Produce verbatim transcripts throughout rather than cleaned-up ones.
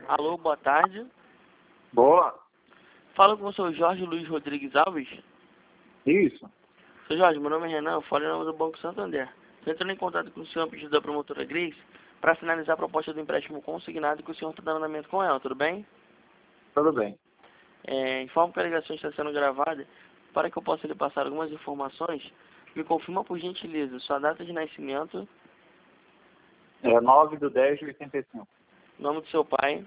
Alô, boa tarde. Boa. Falo com o senhor Jorge Luiz Rodrigues Alves. Isso. Senhor Jorge, meu nome é Renan, eu falo em nome do Banco Santander. Estou entrando em contato com o senhor a pedido da promotora Grace para finalizar a proposta do empréstimo consignado que o senhor está dando andamento com ela, tudo bem? Tudo bem. É, informo que a ligação está sendo gravada. Para que eu possa lhe passar algumas informações, me confirma por gentileza sua data de nascimento, É nove de dez de oitenta e cinco. nome do seu pai,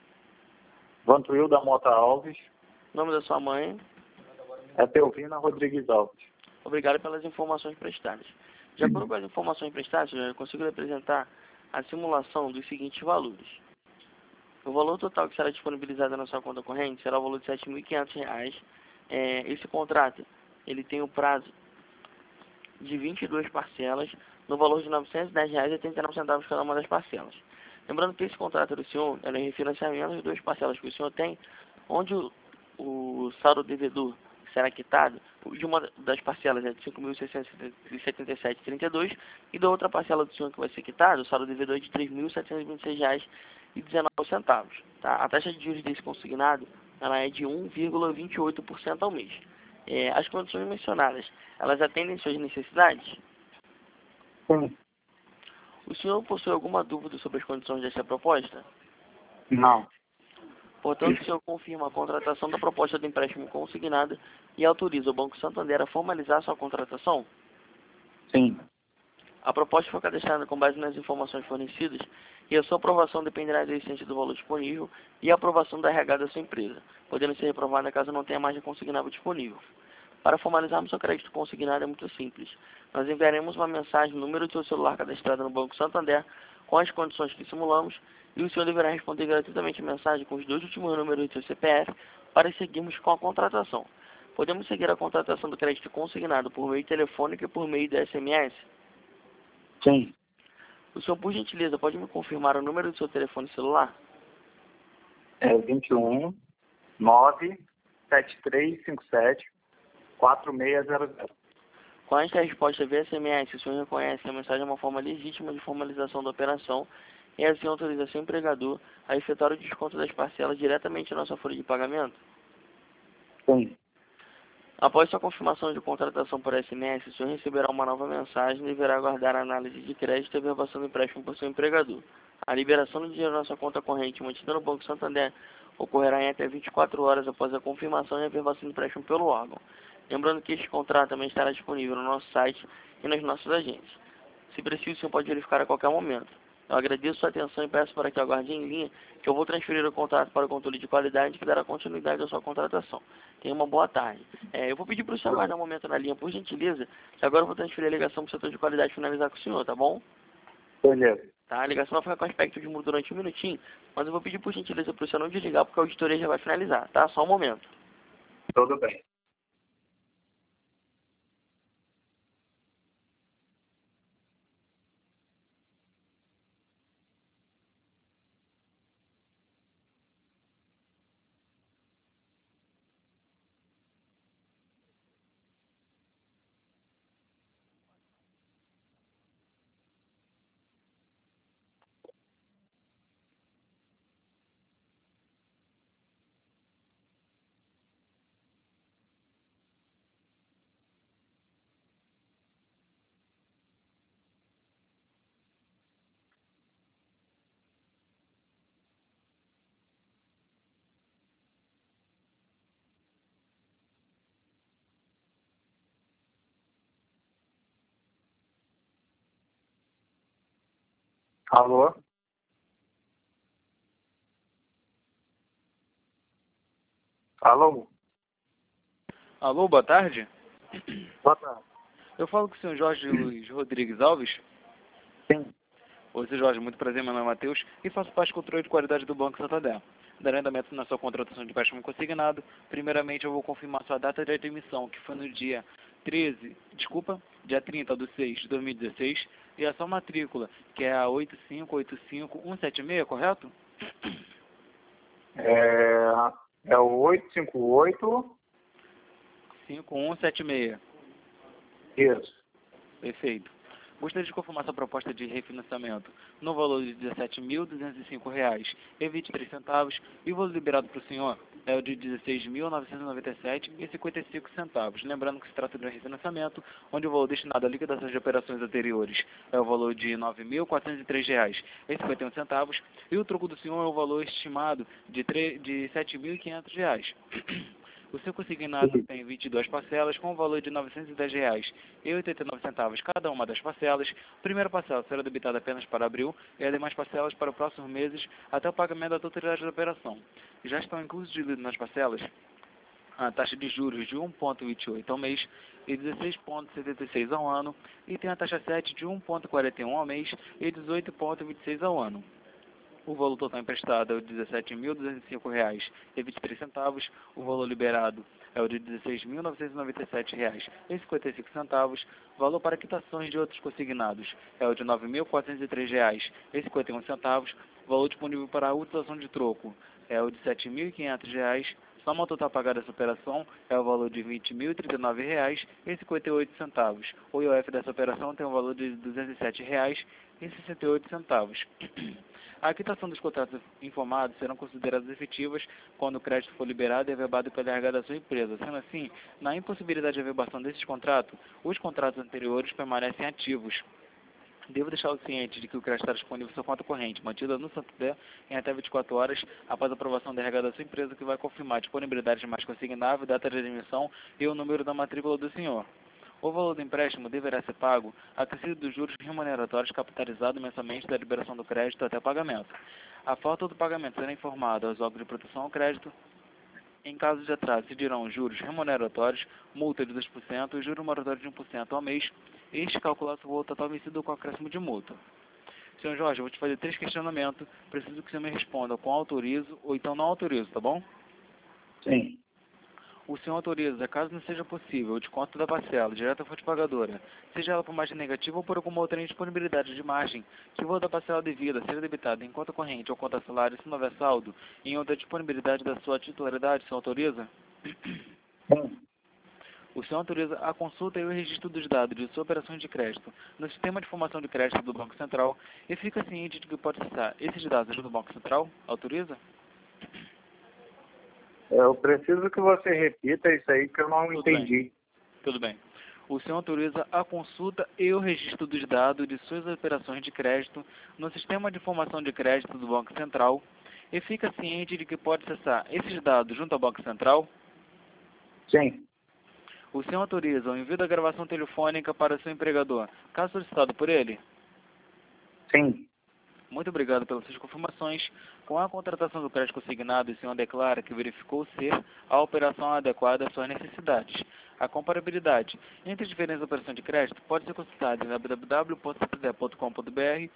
Vantuil da Mota Alves. nome da sua mãe. É Teovina Rodrigues Alves. Obrigado pelas informações prestadas. De acordo com as informações prestadas, eu consigo lhe apresentar a simulação dos seguintes valores. O valor total que será disponibilizado na sua conta corrente será o valor de sete mil e quinhentos reais. É, esse contrato ele tem o prazo de vinte e duas parcelas, no valor de novecentos e dez reais e oitenta e nove centavos cada uma das parcelas. Lembrando que esse contrato do senhor é um refinanciamento de duas parcelas que o senhor tem, onde o, o saldo devedor será quitado de uma das parcelas é de cinco mil seiscentos e setenta e sete reais e trinta e dois centavos e da outra parcela do senhor que vai ser quitado, o saldo devedor é de três mil setecentos e vinte e seis reais e dezenove centavos. Tá? A taxa de juros desse consignado ela é de um vírgula vinte e oito por cento ao mês. É, as condições mencionadas, elas atendem suas necessidades? Sim. O senhor possui alguma dúvida sobre as condições desta proposta? Não. Portanto, o senhor confirma a contratação da proposta de empréstimo consignado e autoriza o Banco Santander a formalizar sua contratação? Sim. A proposta foi cadastrada com base nas informações fornecidas e a sua aprovação dependerá da existência do valor disponível e a aprovação da R H da sua empresa, podendo ser reprovada caso não tenha margem consignável disponível. Para formalizarmos seu crédito consignado é muito simples. Nós enviaremos uma mensagem no número do seu celular cadastrado no Banco Santander com as condições que simulamos e o senhor deverá responder gratuitamente a mensagem com os dois últimos números do seu C P F para seguirmos com a contratação. Podemos seguir a contratação do crédito consignado por meio telefônico e por meio de S M S? Sim. O senhor, por gentileza, pode me confirmar o número do seu telefone celular? É vinte e um, nove, sete três cinco sete, quatro seis zero zero. Com esta resposta via S M S, o senhor reconhece que a mensagem é uma forma legítima de formalização da operação e assim autoriza seu empregador a efetuar o desconto das parcelas diretamente na sua folha de pagamento? Sim. Após sua confirmação de contratação por S M S, o senhor receberá uma nova mensagem e deverá aguardar a análise de crédito e a verbação do empréstimo por seu empregador. A liberação do dinheiro na sua conta corrente mantida no Banco Santander ocorrerá em até vinte e quatro horas após a confirmação e a verbação do empréstimo pelo órgão. Lembrando que este contrato também estará disponível no nosso site e nas nossas agências. Se preciso, o senhor pode verificar a qualquer momento. Eu agradeço sua atenção e peço para que aguarde em linha que eu vou transferir o contrato para o controle de qualidade que dará continuidade à sua contratação. Tenha uma boa tarde. É, eu vou pedir para o senhor aguardar um momento na linha, por gentileza, que agora eu vou transferir a ligação para o setor de qualidade finalizar com o senhor, tá bom? Beleza. Tá, a ligação vai ficar com aspecto de mudo durante um minutinho, mas eu vou pedir por gentileza para o senhor não desligar, porque a auditoria já vai finalizar, tá? Só um momento. Tudo bem. Alô? Alô? Alô, boa tarde. Boa tarde. Eu falo com o senhor Jorge Luiz Rodrigues Alves. Sim. Oi, senhor Jorge, muito prazer, meu nome é Matheus e faço parte do controle de qualidade do Banco Santander. Darei andamento na sua contratação de empréstimo consignado. Primeiramente, eu vou confirmar sua data de admissão, que foi no dia treze, desculpa, dia trinta de seis de dois mil e dezesseis, e a sua matrícula, que é a oito cinco oito cinco um sete seis, correto? É, é o oito cinco oito. cinco um sete seis. Isso. Perfeito. Gostaria de confirmar sua proposta de refinanciamento no valor de dezessete mil duzentos e cinco reais e vinte e três centavos e o valor liberado para o senhor é o de dezesseis mil novecentos e noventa e sete reais e cinquenta e cinco centavos. Lembrando que se trata de um refinanciamento onde o valor destinado à liquidação de operações anteriores é o valor de nove mil quatrocentos e três reais e cinquenta e um centavos e o troco do senhor é o valor estimado de, de sete mil e quinhentos reais. O seu consignado tem vinte e duas parcelas com o valor de novecentos e dez reais e oitenta e nove centavos cada uma das parcelas. A primeira parcela será debitada apenas para abril e as demais parcelas para os próximos meses até o pagamento da totalidade da operação. Já estão inclusos nas parcelas a taxa de juros de um vírgula vinte e oito ao mês e dezesseis vírgula setenta e seis ao ano e tem a taxa sete de um vírgula quarenta e um ao mês e dezoito vírgula vinte e seis ao ano. O valor total emprestado é o de dezessete mil duzentos e cinco reais e vinte e três centavos. O valor liberado é o de dezesseis mil novecentos e noventa e sete reais e cinquenta e cinco centavos. O valor para quitações de outros consignados é o de nove mil quatrocentos e três reais e cinquenta e um centavos. O valor disponível para a utilização de troco é o de sete mil e quinhentos reais. Soma total pagada dessa operação é o valor de vinte mil e trinta e nove reais e cinquenta e oito centavos. O I O F dessa operação tem o valor de duzentos e sete reais e sessenta e oito centavos. A quitação dos contratos informados serão consideradas efetivas quando o crédito for liberado e averbado pela R H da sua empresa. Sendo assim, na impossibilidade de averbação desses contratos, os contratos anteriores permanecem ativos. Devo deixá-lo ciente de que o crédito está disponível em sua conta corrente, mantida no Santander em até vinte e quatro horas após a aprovação da R H da sua empresa, que vai confirmar a disponibilidade de mais consignável, data de emissão e o número da matrícula do senhor. O valor do empréstimo deverá ser pago acrescido dos juros remuneratórios capitalizados mensalmente da liberação do crédito até o pagamento. A falta do pagamento será informada aos órgãos de proteção ao crédito. Em caso de atraso, se dirão juros remuneratórios, multa de dois por cento e juros moratórios de um por cento ao mês. Este calculado o valor total vencido com acréscimo de multa. senhor Jorge, eu vou te fazer três questionamentos. Preciso que você me responda com autorizo ou então não autorizo, tá bom? Sim. O senhor autoriza, caso não seja possível, o desconto da parcela direta à fonte pagadora, seja ela por margem negativa ou por alguma outra indisponibilidade de margem, que o valor da parcela devida seja debitado em conta corrente ou conta salário se não houver saldo, em outra disponibilidade da sua titularidade, o senhor autoriza? Sim. O senhor autoriza a consulta e o registro dos dados de suas operações de crédito no Sistema de Informação de Crédito do Banco Central e fica ciente de que pode acessar esses dados do Banco Central? Autoriza? Eu preciso que você repita isso aí que eu não Tudo entendi. Bem. Tudo bem. O senhor autoriza a consulta e o registro dos dados de suas operações de crédito no Sistema de Informação de Crédito do Banco Central e fica ciente de que pode acessar esses dados junto ao Banco Central? Sim. O senhor autoriza o envio da gravação telefônica para seu empregador, caso solicitado por ele? Sim. Muito obrigado pelas suas confirmações. Com a contratação do crédito consignado, o senhor declara que verificou ser a operação adequada às suas necessidades. A comparabilidade entre as diferentes operações de crédito pode ser consultada em w w w ponto santander ponto com ponto b r.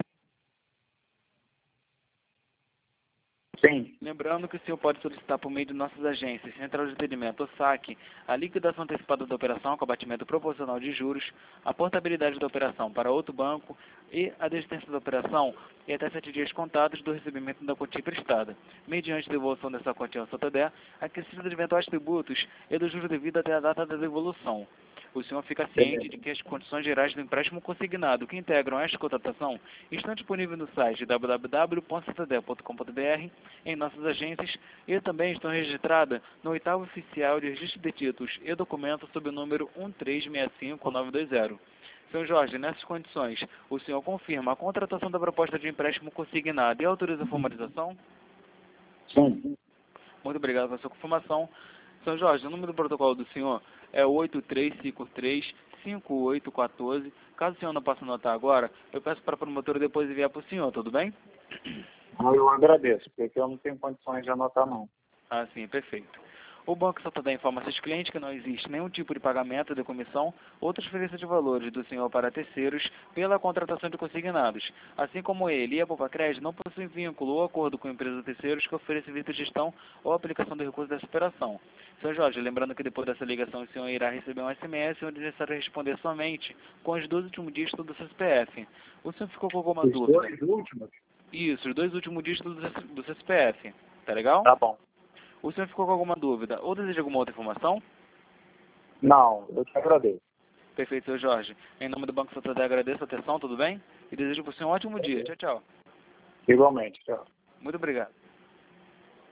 Sim. Lembrando que o senhor pode solicitar por meio de nossas agências, Central de Atendimento ou saque, a liquidação antecipada da operação com abatimento proporcional de juros, a portabilidade da operação para outro banco e a desistência da operação em até sete dias contados do recebimento da quantia emprestada, mediante devolução dessa quantia ao Santander, acrescido de eventuais tributos e do juros devido até a data da devolução. O senhor fica ciente de que as condições gerais do empréstimo consignado que integram esta contratação estão disponíveis no site w w w ponto santander ponto com ponto b r, em nossas agências, e também estão registradas no oitavo oficial de registro de títulos e documentos sob o número um três seis cinco nove dois zero. senhor Jorge, nessas condições, o senhor confirma a contratação da proposta de empréstimo consignado e autoriza a formalização? Sim. Muito obrigado pela sua confirmação. senhor Jorge, o número do protocolo do senhor é oito três cinco três cinco oito um quatro. Caso o senhor não possa anotar agora, eu peço para a promotora depois enviar para o senhor, tudo bem? Eu agradeço, porque eu não tenho condições de anotar, não. Ah, sim, perfeito. O Banco Santander informa a seus clientes que não existe nenhum tipo de pagamento de comissão ou transferência de valores do senhor para terceiros pela contratação de consignados, assim como ele e a Poupa Crédito não possuem vínculo ou acordo com empresas terceiros que oferecem serviço de gestão ou aplicação do recurso dessa operação. senhor Jorge, lembrando que depois dessa ligação o senhor irá receber um S M S onde é necessário responder somente com os dois últimos dígitos do seu C P F. O senhor ficou com alguma Os dúvida? dois últimos? Isso, os dois últimos dígitos do seu C P F. Tá legal? Tá bom. O senhor ficou com alguma dúvida ou deseja alguma outra informação? Não, eu te agradeço. Perfeito, seu Jorge. Em nome do Banco Santander, agradeço a atenção, tudo bem? E desejo para você um ótimo dia. Tchau, tchau. Igualmente, tchau. Muito obrigado.